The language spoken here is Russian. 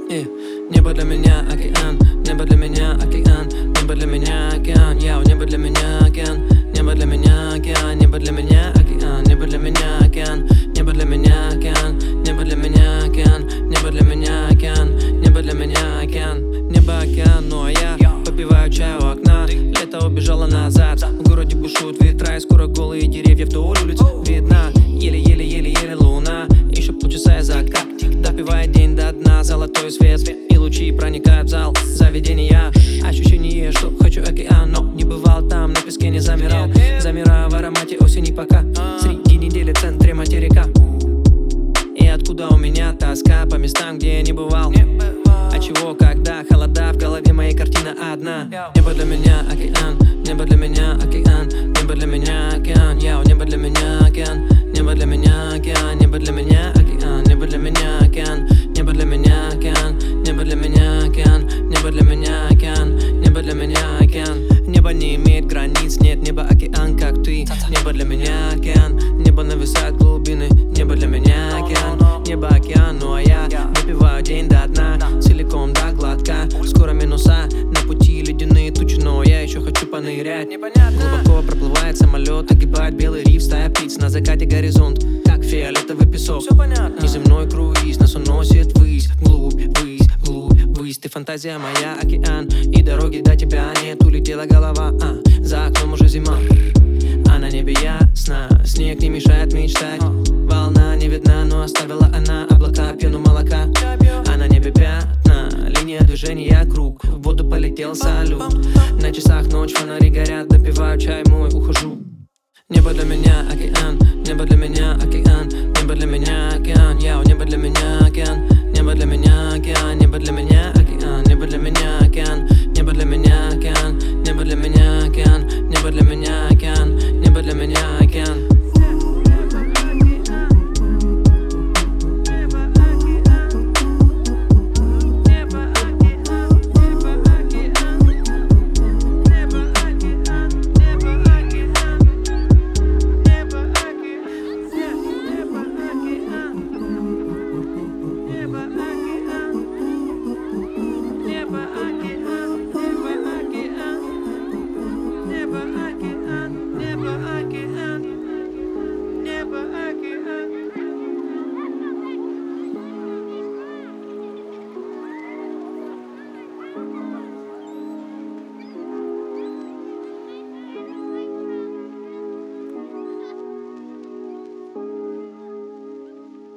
И небо для меня океан, небо для меня океан, небо для меня океан, небо для меня океан, небо для меня океан, небо для меня океан, небо для меня океан, небо для меня океан, небо для меня океан, небо для меня океан, небо для меня океан, небо океан, ну а я попиваю чай у окна. Лето убежало назад, в городе бушуют ветра, и скоро голые деревья вдоль улиц видна. Еле-еле луна, еще полчаса и закат. Допивает день до дна, золотой свет и лучи проникают в зал заведения. Ощущение, что хочу океан, но не бывал там, на песке не замирал. Замираю в аромате осени пока, среди недели в центре материка. И откуда у меня тоска по местам, где я не бывал? А чего, когда холода, в голове моей картина одна. Небо для меня океан, небо для меня океан, небо для меня океан, небо для меня океан, небо для меня океан, небо для меня океан, небо для меня океан, небо для меня океан, небо для меня океан, небо для меня океан, небо для меня океан. Небо не имеет границ, нет неба океан, как ты. Небо для меня океан, небо нависает глубины. Небо для меня океан, небо океан, ну а я выпиваю день до дна, целиком до глотка. Скоро минуса, на пути ледяные тучи, но я еще хочу понырять. Глубоко проплывает самолет, огибает белый риф, стая птиц, на закате горизонт, как фиолетовый песок. Неземной круиз нас уносит ввысь, глубь, ввысь. Ты фантазия моя, океан, и дороги до тебя нет. Улетела голова, за окном уже зима, а на небе ясно, снег не мешает мечтать. Волна не видна, но оставила она облака, пену молока. А на небе пятна, линия движения круг, в воду полетел салют. На часах ночь, фонари горят, допиваю чай мой, ухожу. Небо для меня океан, небо для меня океан, небо для меня океан, небо для меня океан,